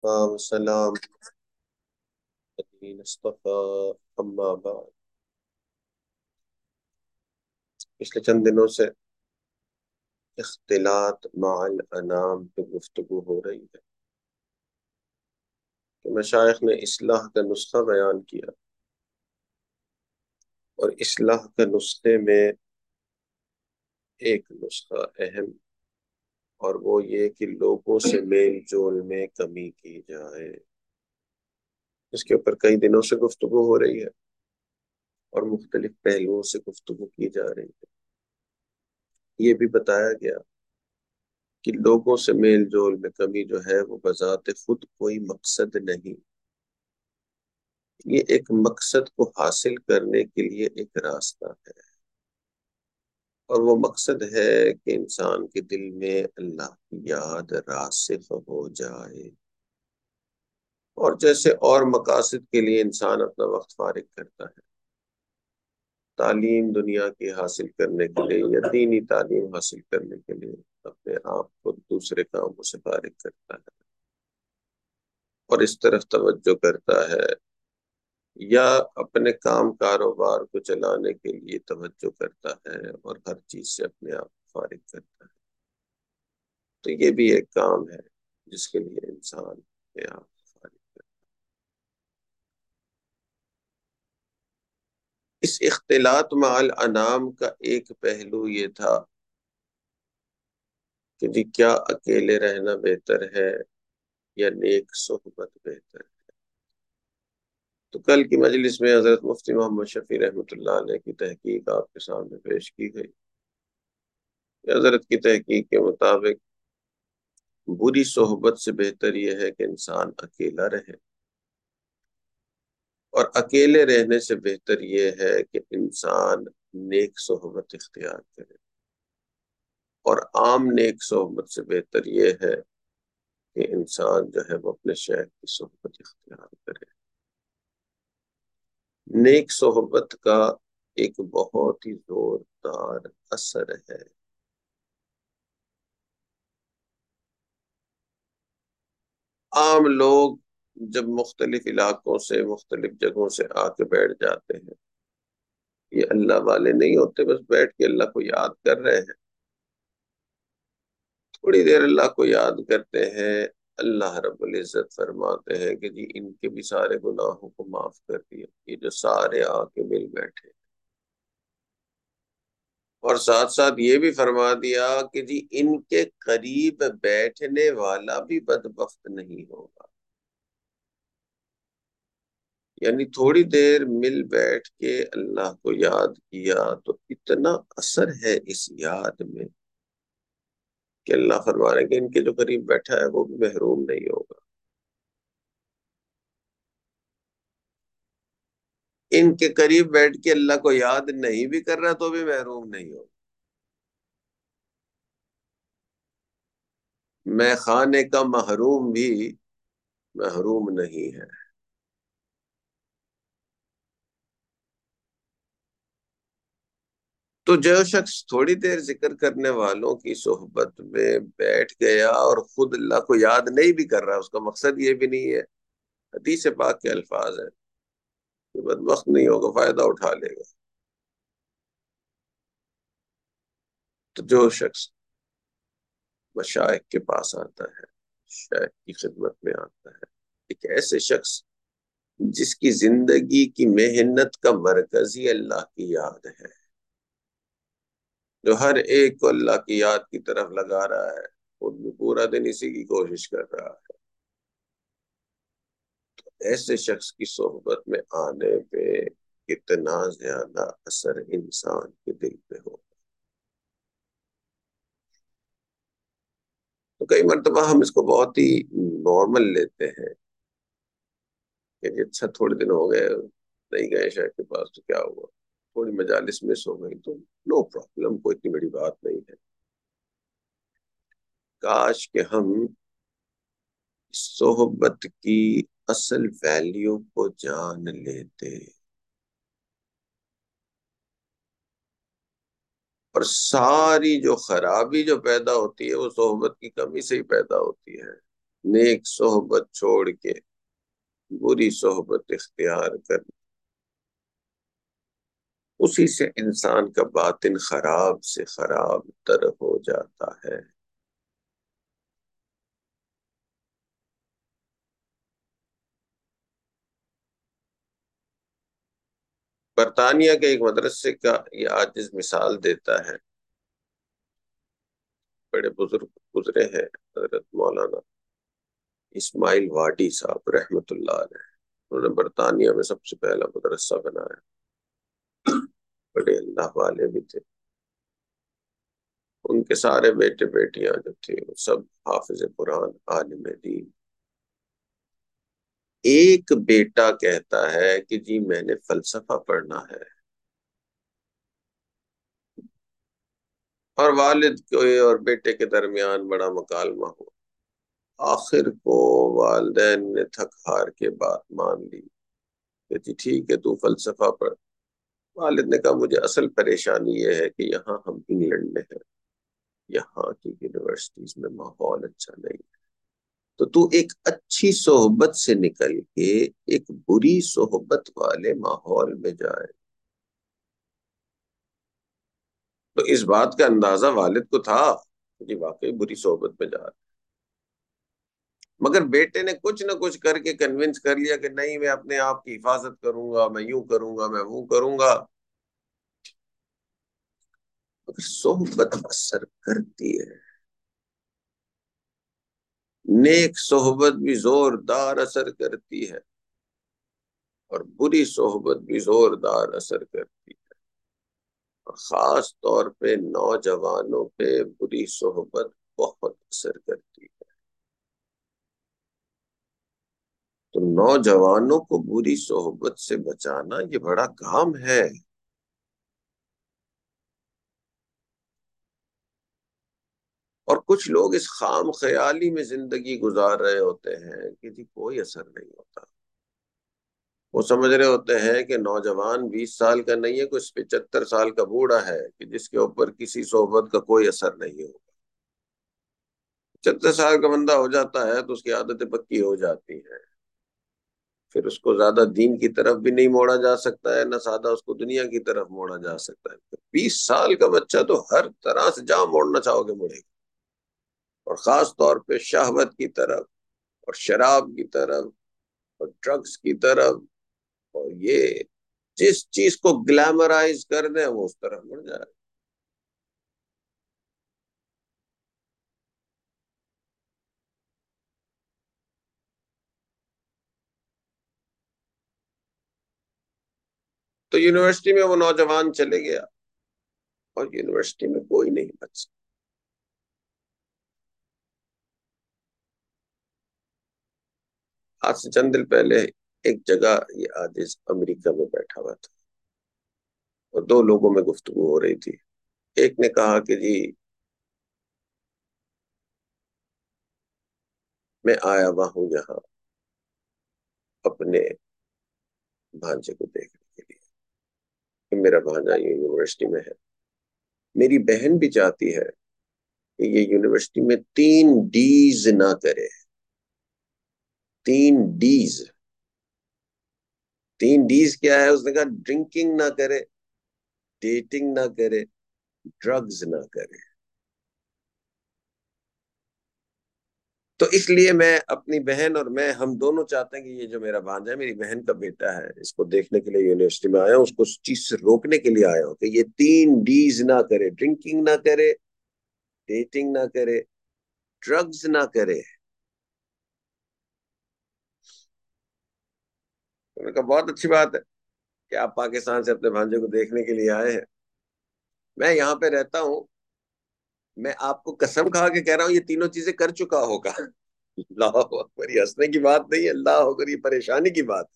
وسلام الذين اصطفى اما بعد۔ پچھلے چند دنوں سے اختلاط مع الانام پہ گفتگو ہو رہی ہے کہ مشائخ نے اصلاح کا نسخہ بیان کیا، اور اصلاح کے نسخے میں ایک نسخہ اہم، اور وہ یہ کہ لوگوں سے میل جول میں کمی کی جائے۔ اس کے اوپر کئی دنوں سے گفتگو ہو رہی ہے اور مختلف پہلوؤں سے گفتگو کی جا رہی ہے۔ یہ بھی بتایا گیا کہ لوگوں سے میل جول میں کمی جو ہے وہ بذات خود کوئی مقصد نہیں، یہ ایک مقصد کو حاصل کرنے کے لیے ایک راستہ ہے، اور وہ مقصد ہے کہ انسان کے دل میں اللہ کی یاد راسخ ہو جائے۔ اور جیسے اور مقاصد کے لیے انسان اپنا وقت فارغ کرتا ہے، تعلیم دنیا کی حاصل کرنے کے لیے یا دینی تعلیم حاصل کرنے کے لیے اپنے آپ کو دوسرے کاموں سے فارغ کرتا ہے اور اس طرف توجہ کرتا ہے، یا اپنے کام کاروبار کو چلانے کے لیے توجہ کرتا ہے اور ہر چیز سے اپنے آپ کو فارغ کرتا ہے، تو یہ بھی ایک کام ہے جس کے لیے انسان اپنے آپ کو فارغ کرتا ہے۔ اس اختلاط مع الانام کا ایک پہلو یہ تھا کہ جی کیا اکیلے رہنا بہتر ہے یا نیک صحبت بہتر ہے؟ تو کل کی مجلس میں حضرت مفتی محمد شفیع رحمۃ اللہ علیہ کی تحقیق آپ کے سامنے پیش کی گئی۔ حضرت کی تحقیق کے مطابق بری صحبت سے بہتر یہ ہے کہ انسان اکیلا رہے، اور اکیلے رہنے سے بہتر یہ ہے کہ انسان نیک صحبت اختیار کرے، اور عام نیک صحبت سے بہتر یہ ہے کہ انسان جو ہے وہ اپنے شیخ کی صحبت اختیار کرے۔ نیک صحبت کا ایک بہت ہی زوردار اثر ہے۔ عام لوگ جب مختلف علاقوں سے مختلف جگہوں سے آ کے بیٹھ جاتے ہیں، یہ اللہ والے نہیں ہوتے، بس بیٹھ کے اللہ کو یاد کر رہے ہیں، تھوڑی دیر اللہ کو یاد کرتے ہیں، اللہ رب العزت فرماتے ہیں کہ جی ان کے بھی سارے گناہوں کو معاف کر دیا، یہ جو سارے آ کے مل بیٹھے، اور ساتھ ساتھ یہ بھی فرما دیا کہ جی ان کے قریب بیٹھنے والا بھی بدبخت نہیں ہوگا۔ یعنی تھوڑی دیر مل بیٹھ کے اللہ کو یاد کیا تو اتنا اثر ہے اس یاد میں کہ اللہ فرما رہے ہیں کہ ان کے جو قریب بیٹھا ہے وہ بھی محروم نہیں ہوگا، ان کے قریب بیٹھ کے اللہ کو یاد نہیں بھی کر رہا تو بھی محروم نہیں ہوگا۔ میں خانے کا محروم بھی محروم نہیں ہے۔ تو جو شخص تھوڑی دیر ذکر کرنے والوں کی صحبت میں بیٹھ گیا اور خود اللہ کو یاد نہیں بھی کر رہا، اس کا مقصد یہ بھی نہیں ہے، حدیث پاک کے الفاظ ہیں کہ بدبخت نہیں ہوگا، فائدہ اٹھا لے گا۔ تو جو شخص مشائخ کے پاس آتا ہے، شیخ کی خدمت میں آتا ہے، ایک ایسے شخص جس کی زندگی کی محنت کا مرکز ہی اللہ کی یاد ہے، جو ہر ایک کو اللہ کی یاد کی طرف لگا رہا ہے، خود بھی پورا دن اسی کی کوشش کر رہا ہے، ایسے شخص کی صحبت میں آنے پہ کتنا زیادہ اثر انسان کے دل پہ ہو۔ تو کئی مرتبہ ہم اس کو بہت ہی نارمل لیتے ہیں کہ جی اچھا تھوڑے دن ہو گئے نہیں گئے شیخ کے پاس تو کیا ہوا، تھوڑی مجالس مس ہو گئی تو نو پرابلم، کوئی اتنی بڑی بات نہیں ہے۔ کاش کہ ہم صحبت کی اصل ویلیو کو جان لیتے، اور ساری جو خرابی جو پیدا ہوتی ہے وہ صحبت کی کمی سے ہی پیدا ہوتی ہے۔ نیک صحبت چھوڑ کے بری صحبت اختیار کر، اسی سے انسان کا باطن خراب سے خراب تر ہو جاتا ہے۔ برطانیہ کے ایک مدرسے کا یہ عاجز مثال دیتا ہے، بڑے بزرگ گزرے ہیں حضرت مولانا اسماعیل واڈی صاحب رحمت اللہ علیہ، انہوں نے برطانیہ میں سب سے پہلا مدرسہ بنایا، بڑے اللہ والے بھی تھے۔ ان کے سارے بیٹے بیٹیاں جو تھے وہ سب حافظ قرآن، عالم دین۔ ایک بیٹا کہتا ہے کہ جی میں نے فلسفہ پڑھنا ہے، اور والد کے اور بیٹے کے درمیان بڑا مکالمہ ہوا، آخر کو والدین نے تھک ہار کے بات مان لی کہ جی ٹھیک ہے تو فلسفہ پڑھ۔ والد نے کہا مجھے اصل پریشانی یہ ہے کہ یہاں ہم انگلینڈ میں ہیں، یہاں کی یونیورسٹیز میں ماحول اچھا نہیں ہے، تو ایک اچھی صحبت سے نکل کے ایک بری صحبت والے ماحول میں جائے۔ تو اس بات کا اندازہ والد کو تھا کہ جی واقعی بری صحبت میں جا رہا ہے، مگر بیٹے نے کچھ نہ کچھ کر کے کنونس کر لیا کہ نہیں میں اپنے آپ کی حفاظت کروں گا، میں یوں کروں گا، میں وہ کروں گا۔ مگر صحبت اثر کرتی ہے، نیک صحبت بھی زوردار اثر کرتی ہے اور بری صحبت بھی زوردار اثر کرتی ہے، اور خاص طور پہ نوجوانوں پہ بری صحبت بہت اثر کرتی ہے۔ تو نوجوانوں کو بری صحبت سے بچانا یہ بڑا کام ہے۔ اور کچھ لوگ اس خام خیالی میں زندگی گزار رہے ہوتے ہیں کہ جی کوئی اثر نہیں ہوتا، وہ سمجھ رہے ہوتے ہیں کہ نوجوان 20 سال کا نہیں ہے، کچھ 75 سال کا بوڑھا ہے کہ جس کے اوپر کسی صحبت کا کوئی اثر نہیں ہوگا۔ 75 سال کا بندہ ہو جاتا ہے تو اس کی عادتیں پکی ہو جاتی ہیں، پھر اس کو زیادہ دین کی طرف بھی نہیں موڑا جا سکتا ہے، نہ زیادہ اس کو دنیا کی طرف موڑا جا سکتا ہے۔ 20 سال کا بچہ تو ہر طرح سے جہاں موڑنا چاہو گے مڑے گا، اور خاص طور پہ شہوت کی طرف اور شراب کی طرف اور ڈرگز کی طرف، اور یہ جس چیز کو گلیمرائز کر دیں وہ اس طرف مڑ جائے۔ تو یونیورسٹی میں وہ نوجوان چلے گیا اور یونیورسٹی میں کوئی نہیں بچ سکتا۔ آج سے چند دن پہلے ایک جگہ یہ عاجز امریکہ میں بیٹھا ہوا تھا اور دو لوگوں میں گفتگو ہو رہی تھی۔ ایک نے کہا کہ جی میں آیا ہوا ہوں یہاں اپنے بھانجے کو دیکھنے کے لیے، کہ میرا بھانجا یونیورسٹی میں ہے، میری بہن بھی چاہتی ہے کہ یہ یونیورسٹی میں 3 ڈیز نہ کرے، 3 ڈیز۔ 3 ڈیز کیا ہے؟ اس نے کہا ڈرنکنگ نہ کرے، ڈیٹنگ نہ کرے، ڈرگز نہ کرے۔ تو اس لیے میں اپنی بہن اور میں ہم دونوں چاہتے ہیں کہ یہ جو میرا بھانجا ہے، میری بہن کا بیٹا ہے، اس کو دیکھنے کے لیے یونیورسٹی میں آیا ہوں، اس کو اس چیز سے روکنے کے لیے آیا ہوں کہ یہ 3 ڈیز نہ کرے، ڈرنکنگ نہ کرے، ڈیٹنگ نہ کرے، ڈرگز نہ کرے۔ انہوں نے کہا بہت اچھی بات ہے کہ آپ پاکستان سے اپنے بھانجے کو دیکھنے کے لیے آئے ہیں، میں یہاں پہ رہتا ہوں، میں آپ کو قسم کھا کے کہہ رہا ہوں یہ تینوں چیزیں کر چکا ہوگا۔ اللہ اکبر، یہ ہنسنے کی بات نہیں ہے، اللہ اکبر یہ پریشانی کی بات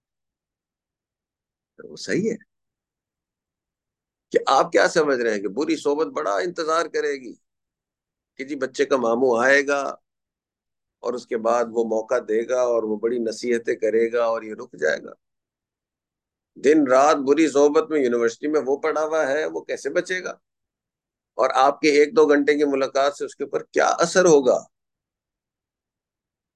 ہے۔ وہ صحیح ہے کہ آپ کیا سمجھ رہے ہیں کہ بری صحبت بڑا انتظار کرے گی کہ جی بچے کا ماموں آئے گا اور اس کے بعد وہ موقع دے گا اور وہ بڑی نصیحتیں کرے گا اور یہ رک جائے گا؟ دن رات بری صحبت میں یونیورسٹی میں وہ پڑا ہوا ہے، وہ کیسے بچے گا؟ اور آپ کے 1-2 گھنٹے کی ملاقات سے اس کے اوپر کیا اثر ہوگا؟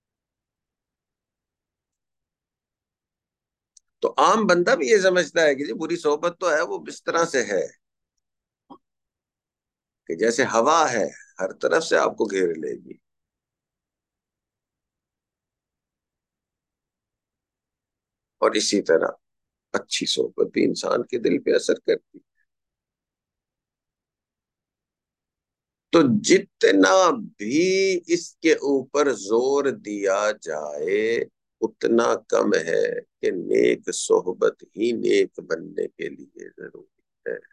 تو عام بندہ بھی یہ سمجھتا ہے کہ جی بری صحبت تو ہے وہ اس طرح سے ہے کہ جیسے ہوا ہے، ہر طرف سے آپ کو گھیر لے گی. اور اسی طرح اچھی صحبت بھی انسان کے دل پہ اثر کرتی. تو جتنا بھی اس کے اوپر زور دیا جائے اتنا کم ہے کہ نیک صحبت ہی نیک بننے کے لیے ضروری ہے.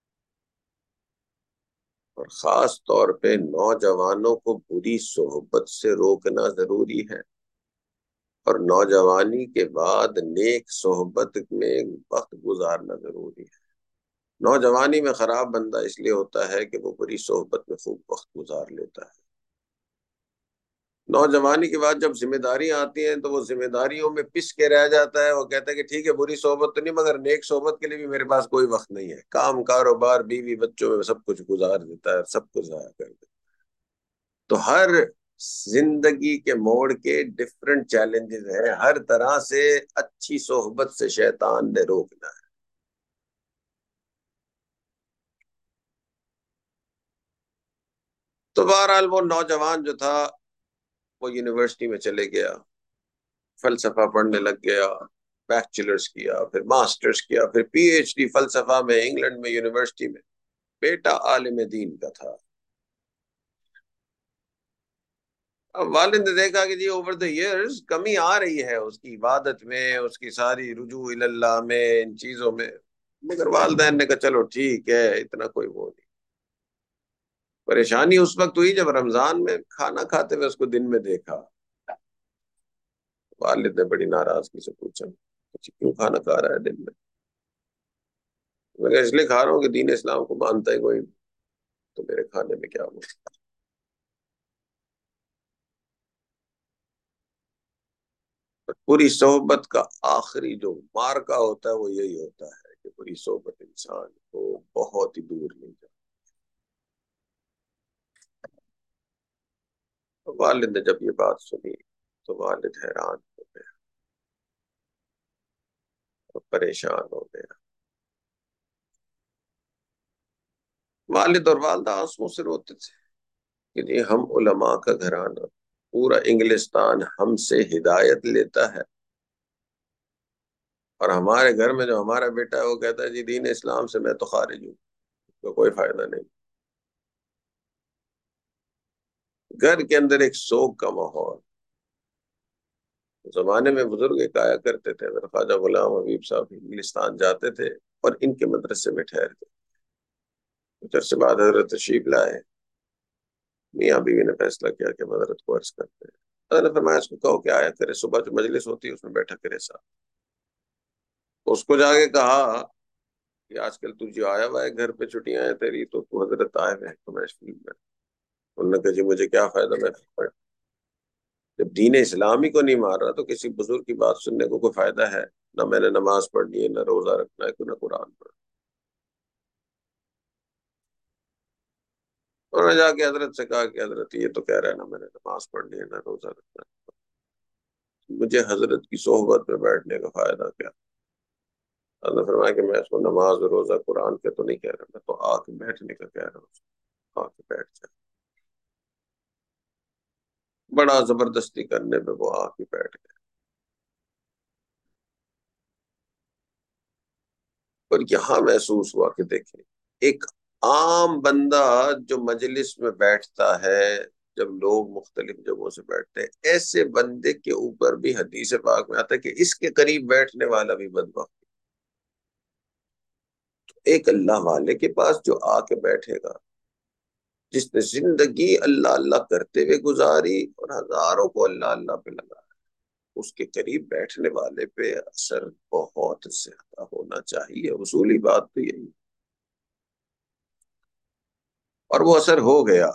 اور خاص طور پہ نوجوانوں کو بری صحبت سے روکنا ضروری ہے، اور نوجوانی کے بعد نیک صحبت میں وقت گزارنا ضروری ہے. نوجوانی میں خراب بندہ اس لیے ہوتا ہے کہ وہ بری صحبت میں خوب وقت گزار لیتا ہے. نوجوانی کے بعد جب ذمہ داریاں آتی ہیں تو وہ ذمہ داریوں میں پس کے رہ جاتا ہے. وہ کہتا ہے کہ ٹھیک ہے بری صحبت تو نہیں، مگر نیک صحبت کے لیے بھی میرے پاس کوئی وقت نہیں ہے. کام کاروبار بیوی بچوں میں سب کچھ گزار دیتا ہے، سب کچھ ضائع کر دیتا ہے. تو ہر زندگی کے موڑ کے ڈفرنٹ چیلنجز ہیں، ہر طرح سے اچھی صحبت سے شیطان نے روکنا ہے. تو بہرحال وہ نوجوان جو تھا وہ یونیورسٹی میں چلے گیا، فلسفہ پڑھنے لگ گیا، بیچلرز کیا، پھر ماسٹرز کیا، پھر پی ایچ ڈی فلسفہ میں انگلینڈ میں یونیورسٹی میں. بیٹا عالم دین کا تھا. اب والد نے دیکھا کہ جی اوور دا ایئرز کمی آ رہی ہے اس کی عبادت میں، اس کی ساری رجوع اللہ میں، ان چیزوں میں. مگر والدین نے کہا چلو ٹھیک ہے، اتنا کوئی وہ نہیں. پریشانی اس وقت ہوئی جب رمضان میں کھانا کھاتے ہوئے اس کو دن میں دیکھا. والد نے بڑی ناراضگی سے پوچھا کہ کیوں کھانا کھا رہا ہے دن میں؟ میں کہا اس لیے کھا رہا ہوں کہ دین اسلام کو مانتا ہے کوئی، تو میرے کھانے میں کیا ہوا. پوری صحبت کا آخری جو مارکا ہوتا ہے وہ یہی ہوتا ہے کہ پوری صحبت انسان کو بہت ہی دور لے جائے. والد نے جب یہ بات سنی تو والد حیران ہو گیا اور پریشان ہو گیا. والد اور والدہ آنسوؤں سے روتے تھے کہ جی ہم علماء کا گھرانہ، پورا انگلستان ہم سے ہدایت لیتا ہے، اور ہمارے گھر میں جو ہمارا بیٹا ہے وہ کہتا ہے جی دین اسلام سے میں تو خارج ہوں، تو کوئی فائدہ نہیں. گھر کے اندر ایک سوگ کا ماحول. زمانے میں بزرگ ایک آیا کرتے تھے، اگر خواجہ غلام حبیب صاحب انگلستان جاتے تھے اور ان کے مدرسے میں ٹھہرتے. کچھ عرصے بعد حضرت تشریف لائے. میاں بیوی نے فیصلہ کیا کہ ہم حضرت کو عرض کرتے ہیں. حضرت نے فرمایا اس کو کہو کہ آیا کرے، صبح جو مجلس ہوتی ہے اس میں بیٹھا کرے ساتھ. اس کو جا کے کہا کہ آج کل تو جو آیا ہوا ہے گھر پہ، چھٹیاں ہیں تیری، تو حضرت آئے ہوئے ہیں تو میں فیلڈ میں. انہوں نے کہا جی مجھے کیا فائدہ، میں جب دین اسلامی کو نہیں مار رہا تو کسی بزرگ کی بات سننے کو کوئی فائدہ ہے؟ نہ میں نے نماز پڑھنی ہے، نہ روزہ رکھنا ہے، نہ قرآن پڑھنا. انہوں نے جا کے حضرت سے کہا کہ حضرت یہ تو کہہ رہا ہے نا میں نے نماز پڑھنی ہے، نہ روزہ رکھنا ہے، مجھے حضرت کی صحبت میں بیٹھنے کا فائدہ کیا؟ حضرت نے فرمایا کہ میں اس کو نماز اور روزہ قرآن کے تو نہیں کہہ رہا، میں تو آ کے بیٹھنے کا کہہ رہا ہوں. آ کے بیٹھ جائے. بڑا زبردستی کرنے پہ وہ آ کے بیٹھ گئے. اور یہاں محسوس ہوا کہ دیکھیں ایک عام بندہ جو مجلس میں بیٹھتا ہے، جب لوگ مختلف جگہوں سے بیٹھتے ہیں، ایسے بندے کے اوپر بھی حدیث پاک میں آتا ہے کہ اس کے قریب بیٹھنے والا بھی بدبخت. ایک اللہ والے کے پاس جو آ کے بیٹھے گا، جس نے زندگی اللہ اللہ کرتے ہوئے گزاری اور ہزاروں کو اللہ اللہ پہ لگا، اس کے قریب بیٹھنے والے پہ اثر بہت زیادہ ہونا چاہیے. اصولی بات تو یہی. اور وہ اثر ہو گیا.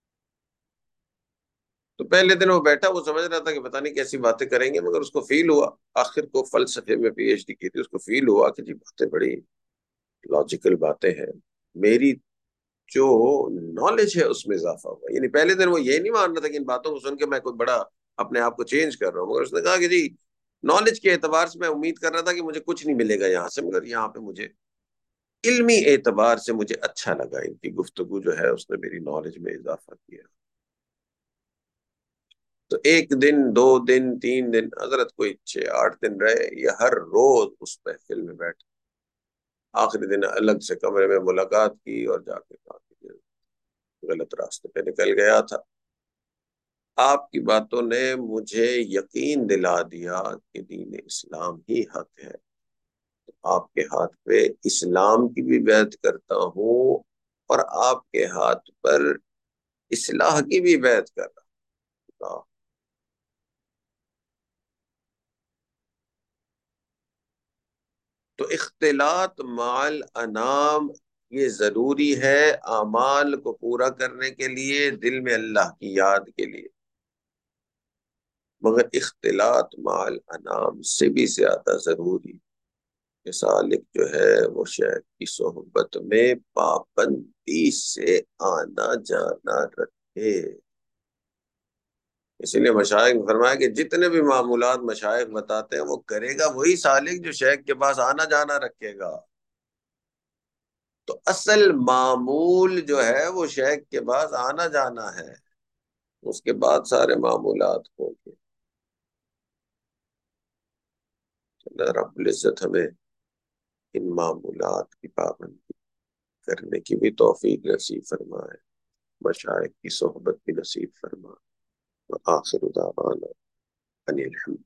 تو پہلے دن وہ بیٹھا، وہ سمجھ رہا تھا کہ پتہ نہیں کیسی باتیں کریں گے، مگر اس کو فیل ہوا. آخر کو فلسفے میں پی ایچ ڈی کی تھی، اس کو فیل ہوا کہ جی باتیں بڑی لاجیکل باتیں ہیں. میری جو نالج ہے اس میں اضافہ ہوا. یعنی پہلے دن وہ یہ نہیں مان رہا تھا کہ ان باتوں کو سن کے میں کوئی بڑا اپنے آپ کو چینج کر رہا ہوں، مگر اس نے کہا کہ جی نالج کے اعتبار سے میں امید کر رہا تھا کہ مجھے کچھ نہیں ملے گا یہاں سے، مگر یہاں پہ مجھے علمی اعتبار سے مجھے اچھا لگا، ان کی گفتگو جو ہے اس نے میری نالج میں اضافہ کیا۔ تو ایک دن، 2 دن، 3 دن، حضرت کوئی 6 8 دن رہے، یہ ہر روز اس محفل میں بیٹھے، آخری دن الگ سے کمرے میں ملاقات کی اور جا کے کہا کہ غلط راستے پہ نکل گیا تھا، آپ کی باتوں نے مجھے یقین دلا دیا کہ دین اسلام ہی حق ہے، آپ کے ہاتھ پہ اسلام کی بھی بیعت کرتا ہوں اور آپ کے ہاتھ پر اصلاح کی بھی بیعت کر رہا ہوں۔ تو اختلاط مع الانام یہ ضروری ہے اعمال کو پورا کرنے کے لیے، دل میں اللہ کی یاد کے لیے، مگر اختلاط مع الانام سے بھی زیادہ ضروری کہ سالک جو ہے وہ شیخ کی صحبت میں پابندی سے آنا جانا رکھے۔ اسی لیے مشائخ نے فرمایا کہ جتنے بھی معمولات مشائخ بتاتے ہیں وہ کرے گا وہی سالک جو شیخ کے پاس آنا جانا رکھے گا۔ تو اصل معمول جو ہے وہ شیخ کے پاس آنا جانا ہے، اس کے بعد سارے معمولات ہوں گے۔ اللہ رب العزت ہمیں ان معمولات کی پابندی کرنے کی بھی توفیق نصیب فرمائے، مشائخ کی صحبت بھی نصیب فرمائے۔ وآخر دعوانا ان الحمد،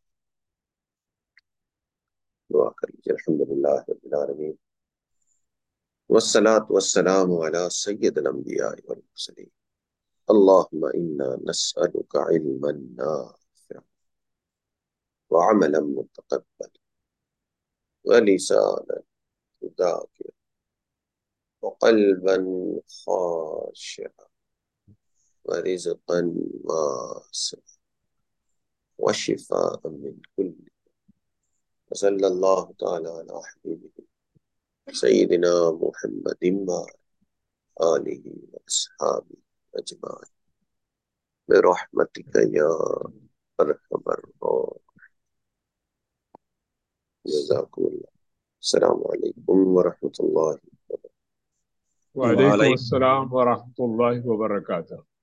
دعا کر لیجیے، الحمد للہ رب العالمین والصلاة والسلام على سید الانبیاء والمرسلین، اللهم انا نسألك علما نافعا وعملا متقبلا ولسانا ذاكرا وقلبا خاشعا ورزقا واسعا وشفاء من كل، وصلى الله تعالى على حبيبه سيدنا محمد وآله وأصحابه أجمعين برحمتك يا أرحم الراحمين، جزاكم الله، السلام عليكم ورحمة الله وبركاته۔ وعلیکم السلام ورحمۃ اللہ وبرکاتہ۔